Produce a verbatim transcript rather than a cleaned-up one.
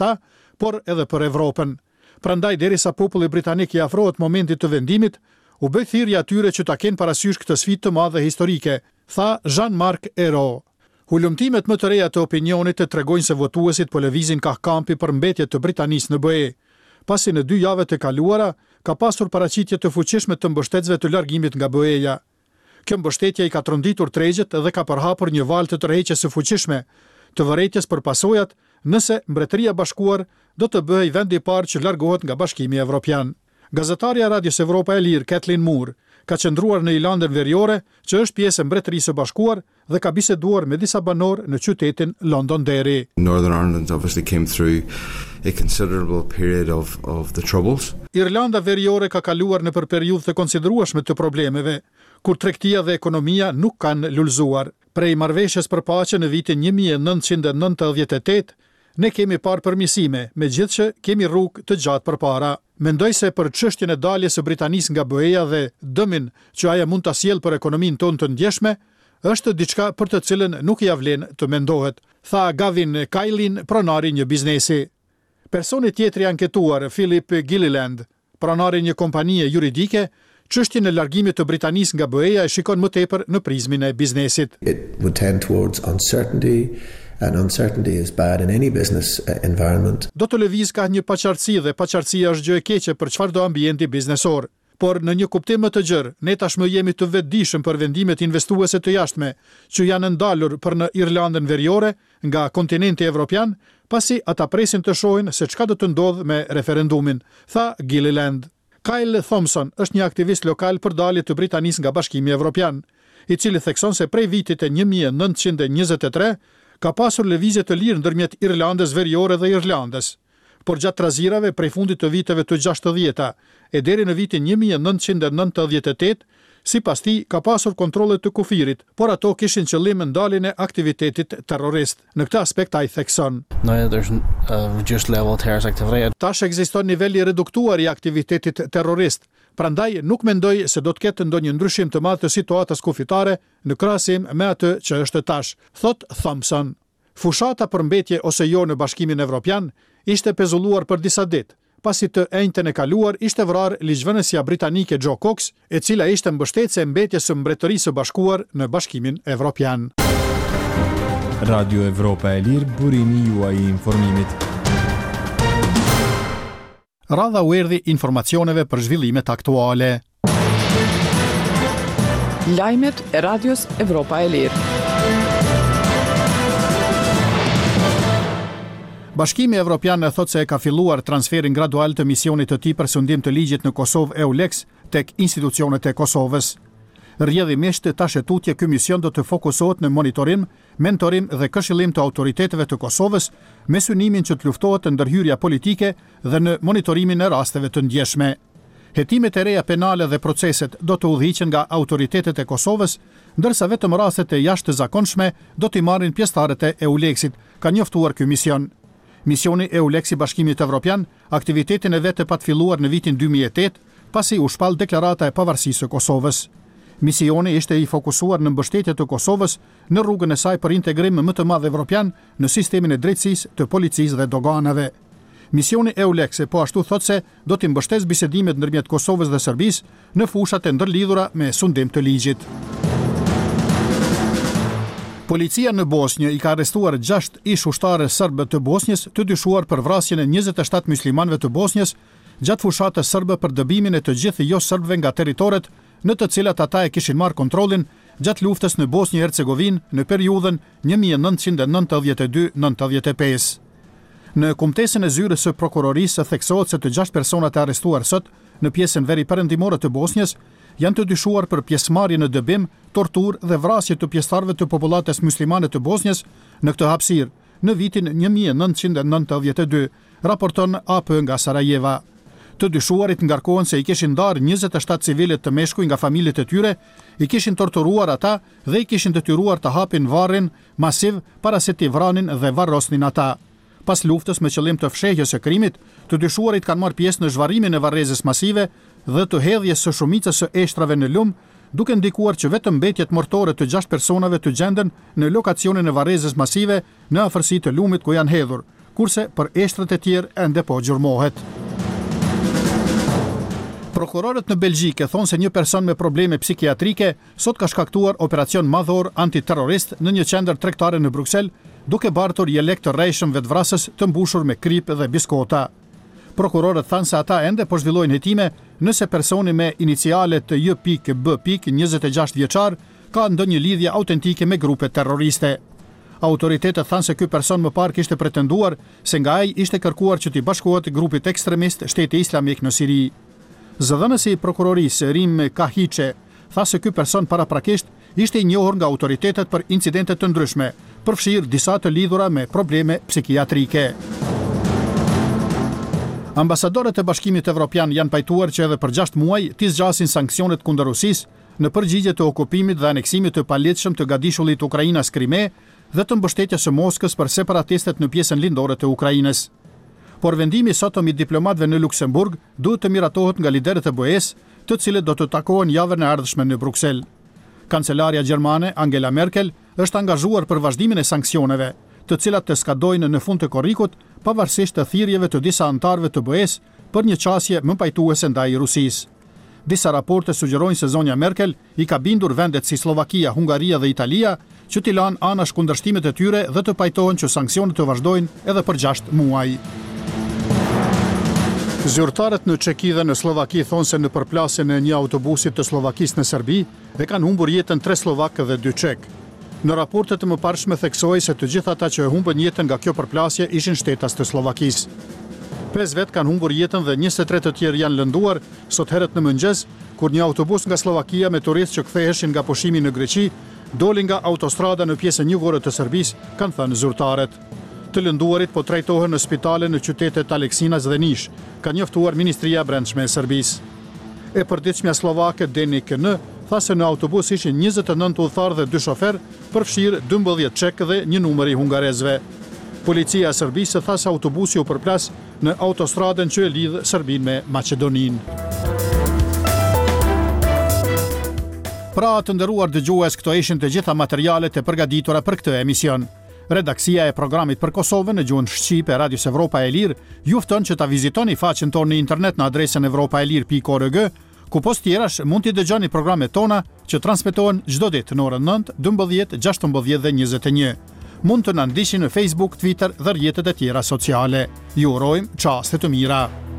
ta, por edhe për Evropën. Prandaj derisa populli britanik i afrohet momentit të vendimit, u bë thirrje atyre që ta kenë parasysh këtë sfidë të madhe historike, tha Jean-Marc Ayrault. Hulumtimet më të reja të opinionit të tregojnë se votuesit po lëvizin ka kampi për mbetje të Britanisë në B E. Pasi në dy javët e kaluara ka pasur paraqitje të fuqishme të mbështetësve të largimit nga B E-ja. Kjo mbështetje i ka tronditur tregjet dhe ka përhapur një valë të tërheqjes së fuqishme të vërejtjes për pasojat nëse Mbretëria e Bashkuar do të bëhej vendi i parë që largohet nga Bashkimi Evropian. Gazetarja e Radios Evropa e Lirë, Kathleen Moore, ka qëndruar në Irlandën Veriore, që është pjesë e Mbretërisë së Bashkuar dhe ka biseduar me disa banorë në qytetin Londonderry. Northern Ireland obviously came through a considerable period of of the troubles. Irlanda Veriore ka kaluar në për periudhë të konsiderueshme të problemeve, kur tregtia dhe ekonomia nuk kanë lullzuar. Prej marrëveshjes për paqe në vitin një mijë e nëntëqind e nëntëdhjetë e tetë, ne kemi parë përmirësime, megjithëse kemi rrugë të gjatë përpara. Mendoj se për çështjen e daljes së Britanisë nga B E-ja dhe dëmin që ajo mund ta sjellë për ekonominë tonë të ndjeshme, është diçka për të cilën nuk ia vlen të mendohet, tha Gavin Kailin, pronari një biznesi. Personi tjetri anketuar, Philip Gilliland, pronari një kompanie juridike, çështjen e largimit të Britanisë nga B E-ja e shikon më tepër në prizmin e biznesit. It would tend towards uncertainty. And uncertainty is bad in any business environment. Do të lëviz ka një paqartësi dhe paqartësia është gjë e keqe për çfarëdo ambienti biznesor. Por në një kuptim më të gjerë, ne tashmë jemi të vetëdijshëm për vendimet investuese të jashtme që janë ndalur për në Irlandën Veriore nga kontinenti evropian, pasi ata presin të shohin se çka do të ndodhë me referendumin, tha Gilliland. Kyle Thompson është një aktivist lokal për dalje të Britanisë nga Bashkimi Evropian, i cili thekson se prej vitit e një mijë e nëntëqind e njëzet e tre ka pasur lëvizje të lirë ndërmjet Irlandës Veriore dhe Irlandës, por gjatë trazirave prej fundit të viteve të gjashtëdhjeta e deri në vitin një mijë e nëntëqind e nëntëdhjetë e tetë, sipas tij ka pasur kontrolle të kufirit, por ato kishin qëllim ndaljen e aktivitetit terrorist. Në këtë aspekt ai thekson: Now there's a reduced level of terrorist activity. Tash ekziston niveli reduktuar i aktivitetit terrorist. Prandaj nuk mendoj se do të ketë ndonjë ndryshim të madh të situatës kufitare në krahasim me atë që është tash, thot Thompson. Fushata për mbetje ose jo në Bashkimin Evropian ishte pezulluar për disa ditë, pasi të enjtën e kaluar ishte vrarë ligjvënësja britanike Jo Cox, e cila ishte mbështetëse e mbetjes së Mbretërisë së Bashkuar në Bashkimin Evropian. Radio Evropa e Lirë, burimi juaj i informimit. Radha u erdhi informacioneve për zhvillimet aktuale. Lajmet e Radios Evropa e Lirë. Bashkimi Evropian e thot se e ka filluar transferin gradual të misionit të tij për sundim të ligjit në Kosovë EULEX tek institucionet e Kosovës. Rrjedhimisht tash e tutje ky mision do të fokusohet në monitorim, mentorim dhe këshillim të autoriteteve të Kosovës me synimin që të luftohet ndërhyrja politike dhe në monitorimin e rasteve të ndjeshme. Hetimet e reja penale dhe proceset do të udhëhiqen nga autoritetet e Kosovës, ndërsa vetëm rastet e jashtëzakonshme do t'i marrin pjesëtarët e EULEX-it, ka njoftuar ky mision. Misioni EULEX i Bashkimit Evropian aktivitetin e vet e pat filluar në vitin dy mijë e tetë, pasi u shpall deklarata e pavarësisë së Kosovës. Misioni ishte i fokusuar në mbështetje të Kosovës në rrugën e saj për integrim më të madh evropian në sistemin e drejtësisë, të policisë dhe doganave. Misioni EULEX po ashtu thot se do të mbështesë bisedimet ndërmjet Kosovës dhe Serbisë në fushat e ndërlidhura me sundim të ligjit. Policia në Bosnjë i ka arrestuar gjashtë ish ushtarë serbë të Bosnjës të dyshuar për vrasjen e njëzet e shtatë muslimanëve të Bosnjës gjatë fushatës serbe për dëbimin e të gjithë jo serbëve nga territoret në të cilat ata e kishin marrë kontrollin gjatë luftës në Bosnjë Hercegovinë në periudhën një mijë e nëntëqind e nëntëdhjetë e dy deri në nëntëdhjetë e pesë. Në kumtesën e zyrës së prokurorisë theksohet se të gjashtë personat e arrestuar sot në pjesën veriperëndimore të Bosnjës janë të dyshuar për pjesëmarrje në dëbim, torturë dhe vrasje të pjesëtarëve të popullatës muslimane të Bosnjës në këtë hapësirë në vitin një mijë e nëntëqind e nëntëdhjetë e dy, raporton A P nga Sarajeva. Të dyshuarit ngarkohen se i kishin ndarë njëzet e shtatë civilet të meshkuj nga familjet e tyre, i kishin torturuar ata dhe i kishin detyruar të hapin varrin masiv para se t'i vranin dhe varrosnin ata. Pas luftës me qëllim të fshehjes së krimit, të dyshuarit kanë marrë pjesë në zhvarrimin e varrezës masive dhe të hedhjes së shumicës së eshtrave në lum, duke ndikuar që vetëm mbetjet mortore të gjashtë personave të gjenden në lokacionin e varrezës masive në afërsi të lumit ku janë hedhur, kurse për eshtrat e tjerë ende po gjurmohet. Prokurorët në Belgjik e thonë se një person me probleme psikiatrike sot ka shkaktuar operacion madhor antiterrorist në një qendër tregtare në Bruksel, duke bartur jelek të rrejshëm vetvrasës të mbushur me krip dhe biskota. Prokurorët thanë se ata ende po zhvillojnë hetime nëse personi me inicialet të J B njëzet e gjashtë vjeçar ka ndonjë lidhje autentike me grupe terroriste. Autoritetet thanë se ky person më parë kishte pretenduar se nga ai ishte kërkuar që t'i bashkohet grupit ekstremist Shteti Islamik në Siri. Zëdhënësi i prokurorisë Rim Kahiçe tha se ky person paraprakisht ishte i njohur nga autoritetet për incidente të ndryshme, përfshirë disa të lidhura me probleme psikiatrike. Ambasadorët e Bashkimit Evropian janë pajtuar që edhe për gjashtë muaj t'i zgjasin sanksionet kundër Rusisë në përgjigje të okupimit dhe aneksimit të palegjshëm të gadishullit Ukrainas Krime dhe të mbështetjes së Moskës për separatistët në pjesën lindore të Ukrainës. Por vendimi sot mbi diplomatëve në Luksemburg duhet të miratohet nga liderët e B E-s, të cilët do të takohen javën e ardhshme në Bruksel. Kancelaria gjermane Angela Merkel është angazhuar për vazhdimin e sanksioneve, të cilat të skadojnë në fund të korrikut, pavarësisht të thirrjeve të disa anëtarëve të B E-s për një qasje më pajtuese ndaj Rusisë. Disa raporte sugjerojnë se zonja Merkel i ka bindur vendet si Slovakia, Hungaria dhe Italia që t'i lanë anash kundërshtimet e tyre dhe të pajtohen që sanksionet të vazhdojnë edhe për gjashtë muaj. Zyrtarët në Çeki dhe në Slovaki thonë se në përplasjen e një autobusit të Slovakisë në Serbi e kanë humbur jetën tre slovakë dhe dy çek. Në raportet e mëparshme theksoi se të gjithë ata që e humbën jetën nga kjo përplasje ishin shtetas të Slovakisë. Pesë vetë kanë humbur jetën dhe njëzet e tre të tjerë janë lënduar sot herët në mëngjes, kur një autobus nga Slovakia me turistë që ktheheshin nga pushimi në Greqi doli nga autostrada në pjesën jugore të Serbisë, kanë thënë zyrtarët. Të lënduarit po trajtohen në spitale në qytetet Aleksinas dhe Niš, ka njoftuar Ministria e Brendshme e Serbisë. E përditshmja slovake Deni K N tha se në autobus ishin njëzet e nëntë udhëtar dhe dy shofer, përfshirë dymbëdhjetë çek dhe një numër i hungarezëve. Policia e Serbisë tha se autobusi u përplas në autostradën që e lidh Serbinë me Maqedoninë. Pra të nderuar dëgjues, këto ishin të gjitha materialet e përgatitura për këtë emision. Redaksia e programit për Kosovën në gjuhën shqipe e Radios Evropa e Lirë ju fton që ta vizitoni faqen tonë në internet në adresën evropaelir pikë org, ku post tjerash mund t'i dëgjoni programet tona që transmetohen çdo ditë në orën nëntë, dymbëdhjetë, gjashtëmbëdhjetë dhe njëzet e një. Mund të na ndiqni në Facebook, Twitter dhe rrjetet e tjera sociale. Ju urojmë çaste të mira.